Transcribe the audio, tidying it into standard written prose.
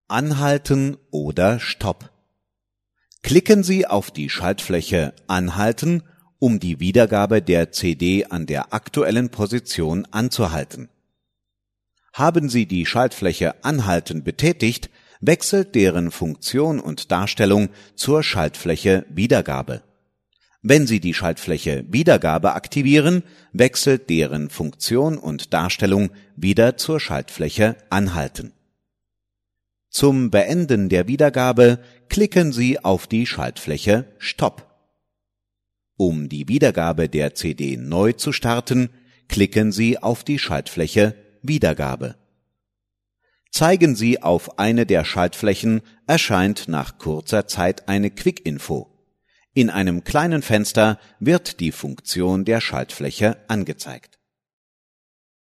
Anhalten oder Stopp. Klicken Sie auf die Schaltfläche Anhalten, um die Wiedergabe der CD an der aktuellen Position anzuhalten. Haben Sie die Schaltfläche Anhalten betätigt, wechselt deren Funktion und Darstellung zur Schaltfläche Wiedergabe. Wenn Sie die Schaltfläche Wiedergabe aktivieren, wechselt deren Funktion und Darstellung wieder zur Schaltfläche Anhalten. Zum Beenden der Wiedergabe klicken Sie auf die Schaltfläche Stopp. Um die Wiedergabe der CD neu zu starten, klicken Sie auf die Schaltfläche Wiedergabe. Zeigen Sie auf eine der Schaltflächen, erscheint nach kurzer Zeit eine Quick-Info. In einem kleinen Fenster wird die Funktion der Schaltfläche angezeigt.